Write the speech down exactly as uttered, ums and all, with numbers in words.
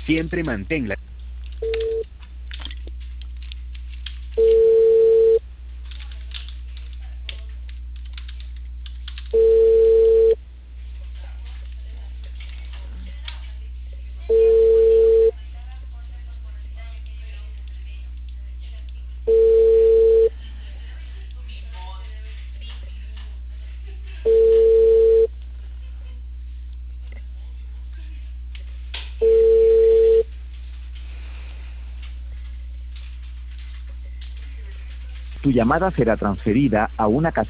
Siempre manténla. Tu llamada será transferida a una casilla.